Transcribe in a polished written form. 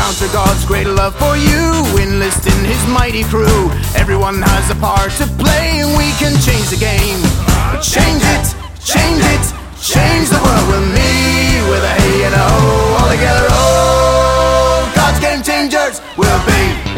encounter God's great love for you. Enlist in his mighty crew. Everyone has a part to play, and we can change the game. Change it, change it, change the world with me. With a hey and a ho, all together, oh, God's game changers will be.